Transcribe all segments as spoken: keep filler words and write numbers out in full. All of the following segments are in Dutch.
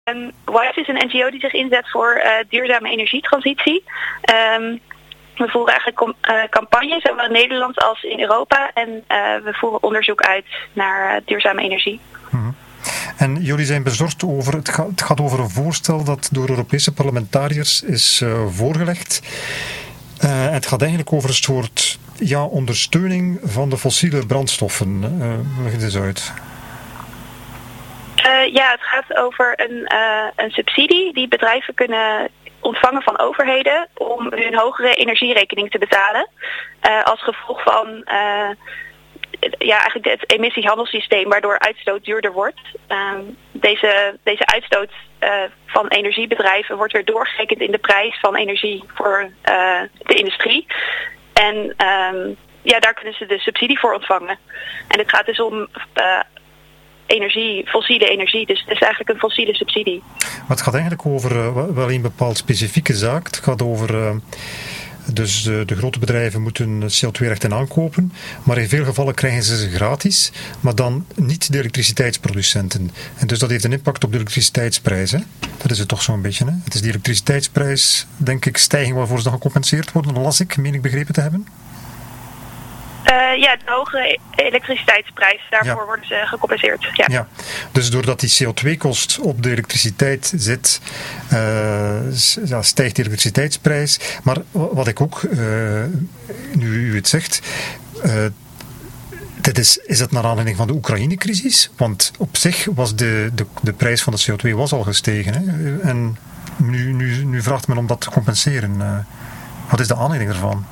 Um, WISE is een N G O die zich inzet voor uh, duurzame energietransitie. Um, we voeren eigenlijk com- uh, campagnes, zowel in Nederland als in Europa. En uh, we voeren onderzoek uit naar uh, duurzame energie. Mm-hmm. En jullie zijn bezorgd over, het gaat, het gaat over een voorstel dat door Europese parlementariërs is uh, voorgelegd. Uh, het gaat eigenlijk over een soort ja, ondersteuning van de fossiele brandstoffen. Uh, leg het eens uit. Uh, ja, het gaat over een, uh, een subsidie die bedrijven kunnen ontvangen van overheden om hun hogere energierekening te betalen. Uh, als gevolg van uh, ja, eigenlijk het emissiehandelssysteem waardoor uitstoot duurder wordt. Uh, deze, deze uitstoot uh, van energiebedrijven wordt weer doorgerekend in de prijs van energie voor uh, de industrie. En um, ja, daar kunnen ze de subsidie voor ontvangen. En het gaat dus om Uh, energie, fossiele energie. Dus het is eigenlijk een fossiele subsidie. Maar het gaat eigenlijk over uh, wel een bepaald specifieke zaak. Het gaat over Uh, dus de, de grote bedrijven moeten C O twee rechten aankopen, maar in veel gevallen krijgen ze ze gratis, maar dan niet de elektriciteitsproducenten. En dus dat heeft een impact op de elektriciteitsprijs. Hè? Dat is het toch zo'n beetje. Hè? Het is die elektriciteitsprijs, denk ik, stijging waarvoor ze dan gecompenseerd worden. Dat las ik, meen ik begrepen te hebben. Uh, ja, de hoge elektriciteitsprijs, daarvoor ja. worden ze gecompenseerd. Ja. ja, dus doordat die C O twee kost op de elektriciteit zit, uh, ja, stijgt de elektriciteitsprijs. Maar wat ik ook, uh, nu u het zegt, uh, dit is, is het naar aanleiding van de Oekraïne-crisis? Want op zich was de, de, de prijs van de C O twee was al gestegen. Hè? En nu, nu, nu vraagt men om dat te compenseren. Uh, wat is de aanleiding ervan?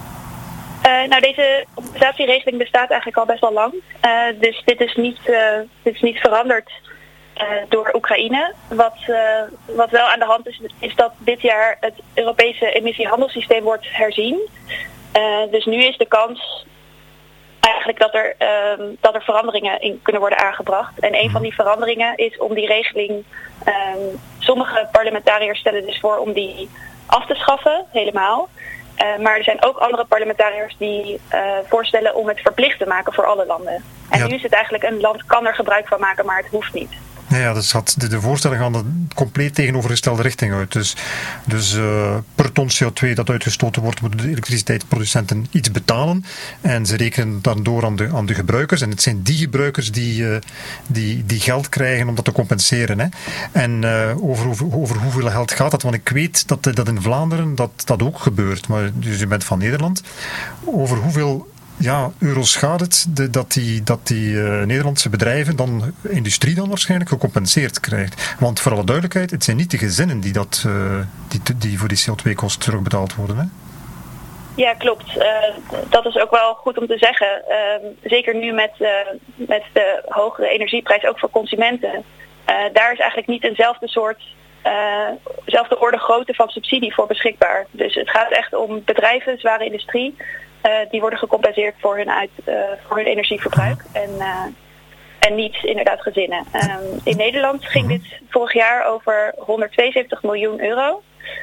Uh, nou, deze compensatieregeling bestaat eigenlijk al best wel lang. Uh, dus dit is niet, uh, dit is niet veranderd uh, door Oekraïne. Wat, uh, wat wel aan de hand is, is dat dit jaar het Europese emissiehandelssysteem wordt herzien. Uh, dus nu is de kans eigenlijk dat er, uh, dat er veranderingen in kunnen worden aangebracht. En een van die veranderingen is om die regeling Uh, sommige parlementariërs stellen dus voor om die af te schaffen, helemaal. Uh, maar er zijn ook andere parlementariërs die uh, voorstellen om het verplicht te maken voor alle landen. En ja. nu is het eigenlijk, een land kan er gebruik van maken, maar het hoeft niet. Ja, ja, dus had de, de voorstellen gaan de compleet tegenovergestelde richting uit. Dus, dus uh, per ton C O twee dat uitgestoten wordt, moeten de elektriciteitsproducenten iets betalen. En ze rekenen dan door aan de, aan de gebruikers. En het zijn die gebruikers die, uh, die, die geld krijgen om dat te compenseren. Hè. En uh, over, over, over hoeveel geld gaat dat? Want ik weet dat, dat in Vlaanderen dat, dat ook gebeurt. Maar dus je bent van Nederland. Over hoeveel Ja, euro's schade het de, dat die, dat die uh, Nederlandse bedrijven, dan industrie dan waarschijnlijk, gecompenseerd krijgt. Want voor alle duidelijkheid, het zijn niet de gezinnen die, dat, uh, die, die voor die C O twee kost terugbetaald worden. Hè? Ja, klopt. Uh, dat is ook wel goed om te zeggen. Uh, zeker nu met, uh, met de hogere energieprijs, ook voor consumenten. Uh, daar is eigenlijk niet eenzelfde soort, uh, zelfde orde grootte van subsidie voor beschikbaar. Dus het gaat echt om bedrijven, zware industrie. Uh, die worden gecompenseerd voor hun, uit, uh, voor hun energieverbruik en, uh, en niet inderdaad gezinnen. Um, in Nederland ging dit vorig jaar over honderdtweeënzeventig miljoen euro.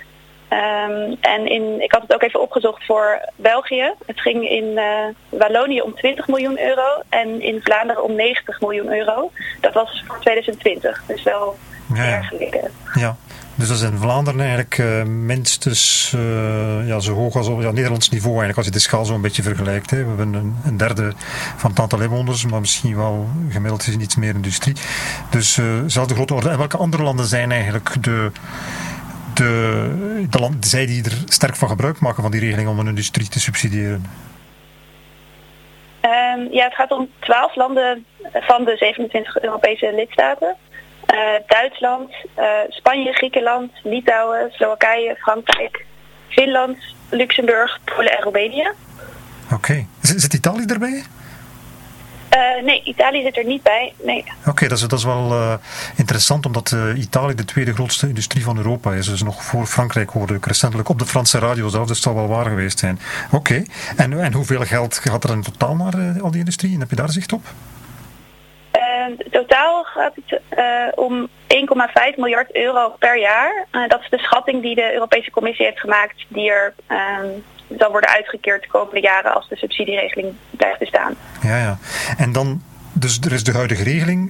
Um, en in, ik had het ook even opgezocht voor België. Het ging in uh, Wallonië om twintig miljoen euro en in Vlaanderen om negentig miljoen euro. Dat was voor twintig twintig, dus wel ja, erg geleden. Ja. Dus dat is in Vlaanderen eigenlijk uh, minstens uh, ja, zo hoog als op ja, Nederlands niveau eigenlijk, als je de schaal zo een beetje vergelijkt. Hè. We hebben een, een derde van het aantal inwoners, maar misschien wel gemiddeld gezien iets meer industrie. Dus uh, zelfde grote orde. En welke andere landen zijn eigenlijk de, de, de landen, zij die er sterk van gebruik maken van die regeling om een industrie te subsidiëren? Um, ja, het gaat om twaalf landen van de zevenentwintig Europese lidstaten. Uh, Duitsland, uh, Spanje, Griekenland, Litouwen, Slowakije, Frankrijk, Finland, Luxemburg, Polen en Roemenië. Oké. Okay. Zit, zit Italië erbij? Uh, nee, Italië zit er niet bij. Nee. Oké, okay, dat, is, dat is wel uh, interessant, omdat uh, Italië de tweede grootste industrie van Europa is. Dus nog voor Frankrijk hoorde ik recentelijk op de Franse radio zelf, dus het zal wel waar geweest zijn. Oké. Okay. En, en hoeveel geld gaat er in totaal naar uh, al die industrie? Heb je daar zicht op? Uh, totaal gaat het uh, om één komma vijf miljard euro per jaar. Uh, dat is de schatting die de Europese Commissie heeft gemaakt, die er uh, zal worden uitgekeerd de komende jaren als de subsidieregeling blijft bestaan. Ja, ja. En dan, dus er is de huidige regeling, die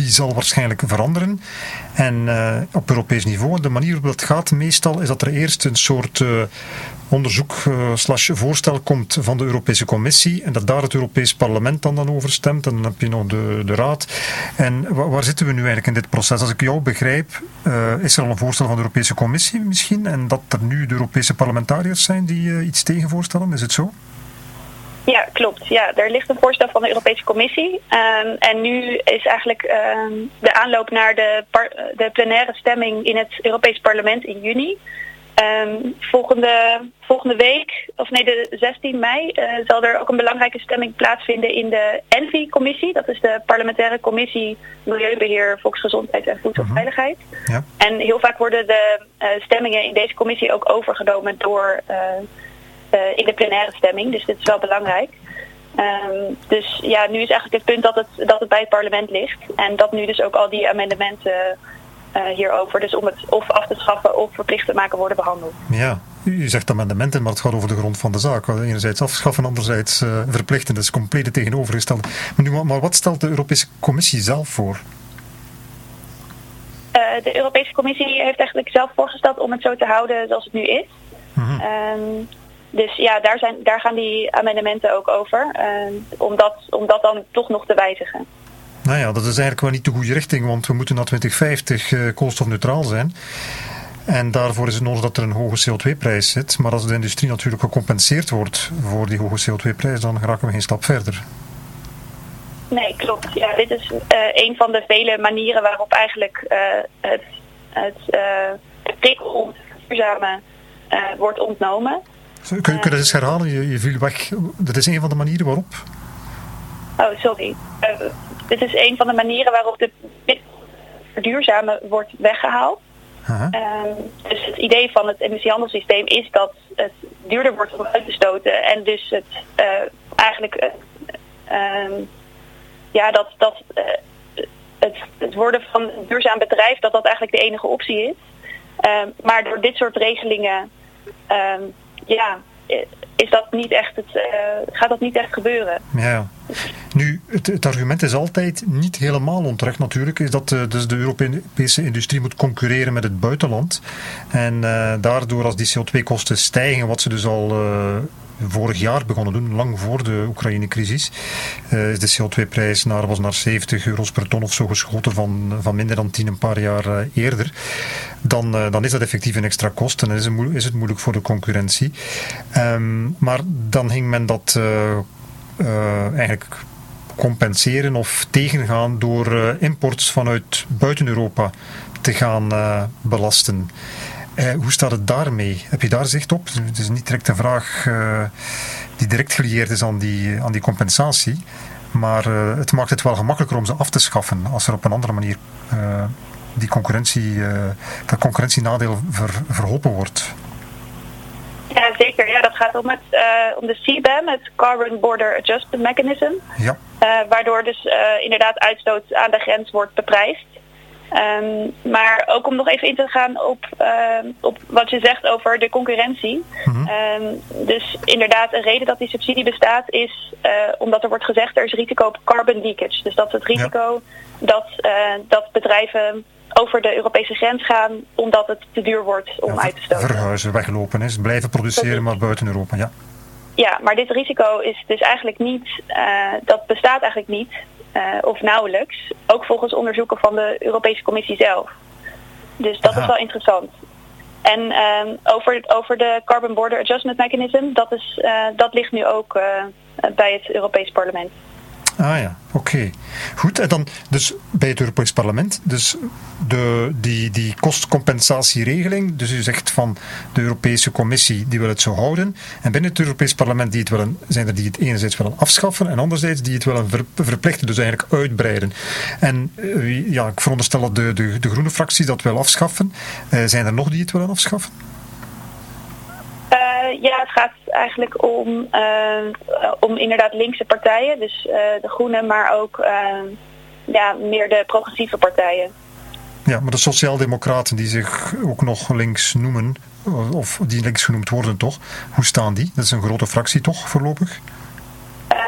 die zal waarschijnlijk veranderen. En uh, op Europees niveau, de manier waarop dat gaat meestal, is dat er eerst een soort uh, onderzoek uh, slash voorstel komt van de Europese Commissie en dat daar het Europees Parlement dan, dan over stemt. En dan heb je nog de, de Raad. En wa- waar zitten we nu eigenlijk in dit proces? Als ik jou begrijp, uh, is er al een voorstel van de Europese Commissie misschien en dat er nu de Europese parlementariërs zijn die uh, iets tegen voorstellen? Is het zo? Ja, klopt. Ja, er ligt een voorstel van de Europese Commissie. Um, en nu is eigenlijk um, de aanloop naar de, par- de plenaire stemming in het Europees Parlement in juni. Um, volgende, volgende week, of nee, de zestien mei, uh, zal er ook een belangrijke stemming plaatsvinden in de ENVI-commissie. Dat is de parlementaire commissie Milieubeheer, Volksgezondheid en Voedselveiligheid. Ja. En heel vaak worden de uh, stemmingen in deze commissie ook overgenomen door... Uh, Uh, in de plenaire stemming, dus dit is wel belangrijk. Um, dus ja, nu is eigenlijk het punt dat het, dat het bij het parlement ligt. En dat nu dus ook al die amendementen uh, hierover, dus om het of af te schaffen of verplicht te maken, worden behandeld. Ja, u zegt amendementen, maar het gaat over de grond van de zaak. Enerzijds afschaffen, anderzijds uh, verplichten. Dat is compleet het tegenovergestelde. Maar, nu, maar wat stelt de Europese Commissie zelf voor? Uh, de Europese Commissie heeft eigenlijk zelf voorgesteld om het zo te houden zoals het nu is. Mm-hmm. Um, Dus ja, daar, zijn, daar gaan die amendementen ook over. Uh, om, dat, om dat dan toch nog te wijzigen. Nou ja, dat is eigenlijk wel niet de goede richting, want we moeten naar twintig vijftig uh, koolstofneutraal zijn. En daarvoor is het nodig dat er een hoge C O twee prijs zit. Maar als de industrie natuurlijk gecompenseerd wordt voor die hoge C O twee prijs, dan geraken we geen stap verder. Nee, klopt. Ja, dit is uh, een van de vele manieren waarop eigenlijk uh, het, het uh, de prikkel om te verduurzamen uh, wordt ontnomen. Kun, kun je dat eens herhalen? Je, je viel weg. Dat is een van de manieren waarop? Oh, sorry. Uh, dit is een van de manieren waarop de verduurzamen wordt weggehaald. Uh-huh. Um, dus het idee van het emissiehandelssysteem is dat het duurder wordt om uit te stoten. En dus het uh, eigenlijk... Uh, um, ja, dat, dat uh, het, het worden van een duurzaam bedrijf, dat dat eigenlijk de enige optie is. Um, maar door dit soort regelingen... Um, Ja, is dat niet echt het, uh, gaat dat niet echt gebeuren. Ja. Nu, het, het argument is altijd niet helemaal onterecht natuurlijk, is dat uh, dus de Europese industrie moet concurreren met het buitenland. En uh, daardoor als die C O twee kosten stijgen, wat ze dus al uh, vorig jaar begonnen doen, lang voor de Oekraïne-crisis, uh, is de C O twee prijs naar, was naar zeventig euro's per ton of zo geschoten van, van minder dan tien een paar jaar uh, eerder. Dan, uh, dan is dat effectief een extra kost en dan is het, moe- is het moeilijk voor de concurrentie. Um, maar dan ging men dat uh, uh, eigenlijk compenseren of tegengaan door uh, imports vanuit buiten Europa te gaan uh, belasten. Uh, hoe staat het daarmee? Heb je daar zicht op? Het is niet direct een vraag uh, die direct gelieerd is aan die, aan die compensatie, maar uh, het maakt het wel gemakkelijker om ze af te schaffen als er op een andere manier uh, die concurrentie, uh, dat concurrentienadeel ver, verholpen wordt. Ja, zeker. Ja, dat gaat om, het, uh, om de C B A M, het Carbon Border Adjustment Mechanism. Ja. Uh, waardoor dus uh, inderdaad uitstoot aan de grens wordt beprijsd. Um, maar ook om nog even in te gaan op, uh, op wat je zegt over de concurrentie. Mm-hmm. Um, dus inderdaad, een reden dat die subsidie bestaat is uh, omdat er wordt gezegd er is risico op carbon leakage. Dus dat is het risico ja. dat, uh, dat bedrijven over de Europese grens gaan omdat het te duur wordt om ja, uit te stoten. Verhuizen, weglopen is, blijven produceren maar buiten Europa, ja. Ja, maar dit risico is dus eigenlijk niet, uh, dat bestaat eigenlijk niet. Uh, of nauwelijks, ook volgens onderzoeken van de Europese Commissie zelf. Dus dat Aha. is wel interessant. En um, over, over de Carbon Border Adjustment Mechanism, dat, is, uh, dat ligt nu ook uh, bij het Europees Parlement. Ah ja, oké. Okay. Goed, en dan dus bij het Europees Parlement, dus de, die, die kostcompensatieregeling, dus u zegt van de Europese Commissie die wil het zo houden, en binnen het Europees Parlement die het willen, zijn er die het enerzijds willen afschaffen en anderzijds die het willen ver, verplichten, dus eigenlijk uitbreiden. En uh, ja, ik veronderstel dat de, de, de groene fractie dat wil afschaffen. Uh, zijn er nog die het willen afschaffen? Uh, ja, het gaat eigenlijk om, uh, om inderdaad linkse partijen, dus uh, de Groenen, maar ook uh, ja, meer de progressieve partijen. Ja, maar de Sociaaldemocraten die zich ook nog links noemen, of die links genoemd worden toch, hoe staan die? Dat is een grote fractie toch voorlopig? Uh,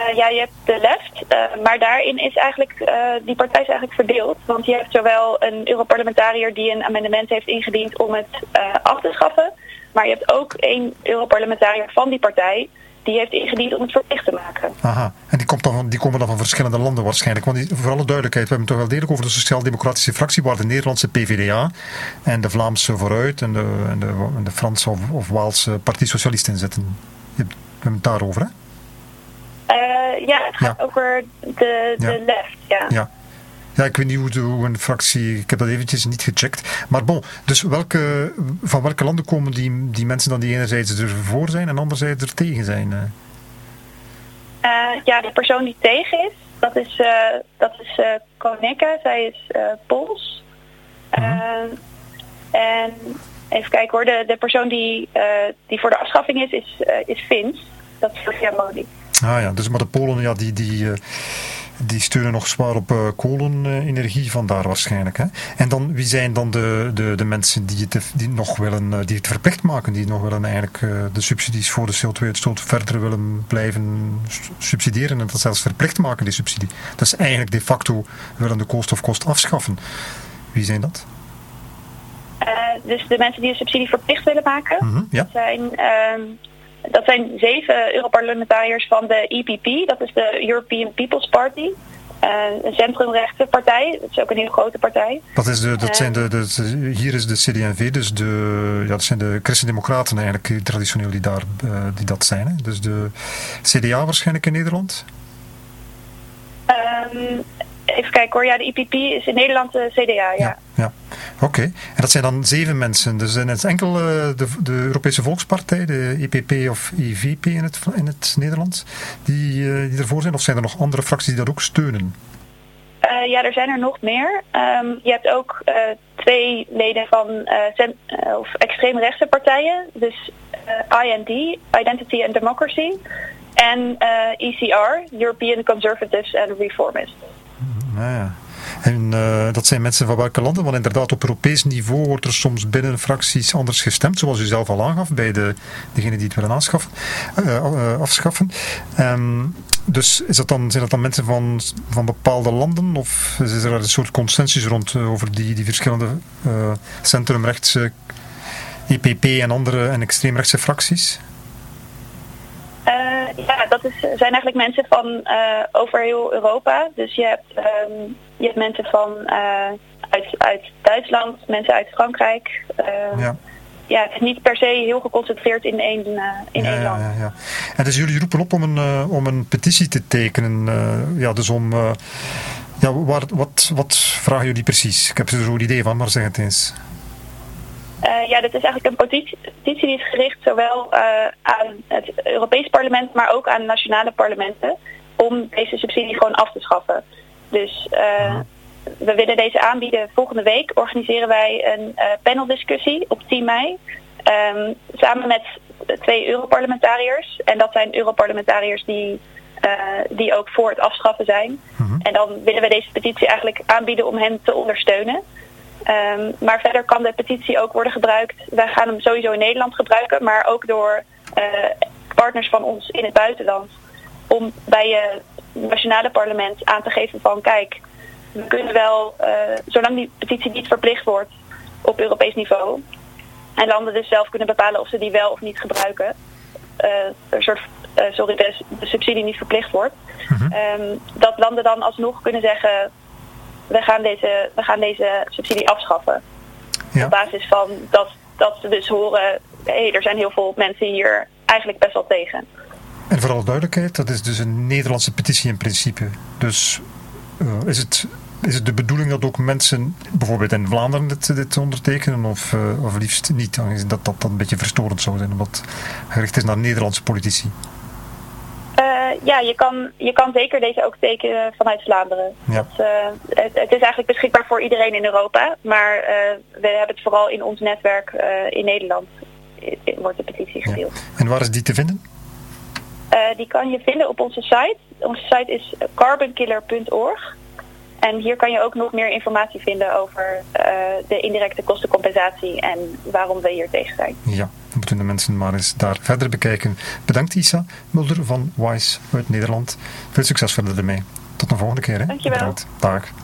Uh, ja, je hebt de left, uh, maar daarin is eigenlijk, uh, die partij is eigenlijk verdeeld. Want je hebt zowel een Europarlementariër die een amendement heeft ingediend om het uh, af te schaffen. Maar je hebt ook één Europarlementariër van die partij die heeft ingediend om het verplicht te maken. Aha, en die, komt dan van, die komen dan van verschillende landen waarschijnlijk. Want die, voor alle duidelijkheid, we hebben het toch wel degelijk over de Sociaal-Democratische fractie, waar de Nederlandse P V D A en de Vlaamse Vooruit en de, en de, en de Franse of, of Waalse Partie Socialist in zitten. We hebben het daarover, hè? Uh, ja, het gaat ja. over de, de ja. left, ja. ja. Ja, ik weet niet hoe, de, hoe een fractie... Ik heb dat eventjes niet gecheckt. Maar bon, dus welke, van welke landen komen die, die mensen dan die enerzijds ervoor zijn en anderzijds er tegen zijn? Uh, ja, de persoon die tegen is, dat is, uh, dat is uh, Koneka. Zij is uh, Pools. Uh, mm-hmm. En even kijken hoor, de, de persoon die, uh, die voor de afschaffing is, is, uh, is Fins. Dat is Silvia Modi. Ah ja, dus maar de Polen, ja, die... die uh, Die steunen nog zwaar op uh, kolenenergie, vandaar waarschijnlijk. Hè? En dan, wie zijn dan de, de, de mensen die het, die nog willen, uh, die het verplicht maken, die nog willen eigenlijk uh, de subsidies voor de C O twee uitstoot verder willen blijven subsidiëren en dat zelfs verplicht maken, die subsidie. Dat is eigenlijk de facto willen de koolstofkost afschaffen. Wie zijn dat? Uh, dus de mensen die de subsidie verplicht willen maken, mm-hmm, ja. zijn... Uh, Dat zijn zeven Europarlementariërs van de E P P, dat is de European People's Party. Uh, een centrumrechtse partij, dat is ook een heel grote partij. Dat is de, dat zijn de, de, hier is de C D en V, dus de, ja, dat zijn de Christen-Democraten eigenlijk traditioneel die, daar, uh, die dat zijn. Hè? Dus de C D A waarschijnlijk in Nederland? Um, Even kijken hoor, ja, de I P P is in Nederland de C D A, ja. Ja, ja. Oké. Okay. En dat zijn dan zeven mensen. Dus het is enkel uh, de, de Europese Volkspartij, de E P P of E V P in het, in het Nederlands, die, uh, die ervoor zijn? Of zijn er nog andere fracties die dat ook steunen? Uh, ja, er zijn er nog meer. Um, je hebt ook uh, twee leden van uh, cent- uh, of extreemrechtse partijen. Dus uh, I N D, Identity and Democracy. En uh, E C R, European Conservatives and Reformists. Nou ja. En uh, dat zijn mensen van welke landen? Want inderdaad, op Europees niveau wordt er soms binnen fracties anders gestemd, zoals u zelf al aangaf, bij de, degenen die het willen aanschaffen, uh, uh, afschaffen. Um, dus is dat dan, zijn dat dan mensen van, van bepaalde landen? Of is er een soort consensus rond uh, over die, die verschillende uh, centrumrechtse E P P en andere en extreemrechtse fracties? Uh, ja, dat is, zijn eigenlijk mensen van uh, over heel Europa. Dus je hebt, um, je hebt mensen van uh, uit, uit Duitsland, mensen uit Frankrijk. Uh, ja. ja, het is niet per se heel geconcentreerd in één, uh, in ja, één land. Ja, ja, ja. En dus jullie roepen op om een, uh, om een petitie te tekenen. Uh, ja, dus om... Uh, ja, waar, wat, wat vragen jullie precies? Ik heb er zo'n idee van, maar zeg het eens. Uh, ja, dit is eigenlijk een petitie, petitie die is gericht zowel uh, aan het Europees parlement, maar ook aan nationale parlementen, om deze subsidie gewoon af te schaffen. Dus uh, uh-huh. we willen deze aanbieden. Volgende week organiseren wij een uh, paneldiscussie op tien mei, um, samen met twee Europarlementariërs. En dat zijn Europarlementariërs die, uh, die ook voor het afschaffen zijn. Uh-huh. En dan willen we deze petitie eigenlijk aanbieden om hen te ondersteunen. Um, maar verder kan de petitie ook worden gebruikt. Wij gaan hem sowieso in Nederland gebruiken, maar ook door uh, partners van ons in het buitenland. Om bij je nationale parlement aan te geven van kijk, we kunnen wel, uh, zolang die petitie niet verplicht wordt op Europees niveau. En landen dus zelf kunnen bepalen of ze die wel of niet gebruiken. Uh, een soort, uh, sorry, de, de subsidie niet verplicht wordt. Mm-hmm. Um, dat landen dan alsnog kunnen zeggen, we gaan deze, we gaan deze subsidie afschaffen. Ja. Op basis van dat, dat ze dus horen, hey, er zijn heel veel mensen hier eigenlijk best wel tegen. En voor alle duidelijkheid, dat is dus een Nederlandse petitie in principe. Dus uh, is, het, is het de bedoeling dat ook mensen bijvoorbeeld in Vlaanderen dit, dit ondertekenen of, uh, of liefst niet? Aangezien dat, dat dat een beetje verstorend zou zijn, omdat het gericht is naar Nederlandse politici. Uh, ja, je kan, je kan zeker deze ook tekenen vanuit Vlaanderen. Ja. Dat, uh, het, het is eigenlijk beschikbaar voor iedereen in Europa, maar uh, we hebben het vooral in ons netwerk uh, in Nederland, wordt de petitie gedeeld. Ja. En waar is die te vinden? Uh, die kan je vinden op onze site. Onze site is carbonkiller punt org. En hier kan je ook nog meer informatie vinden over uh, de indirecte kostencompensatie en waarom we hier tegen zijn. Ja, moeten de mensen maar eens daar verder bekijken. Bedankt Isa Mulder van Wise uit Nederland. Veel succes verder ermee. Tot een volgende keer. Hè. Dankjewel. Bedankt. Dag.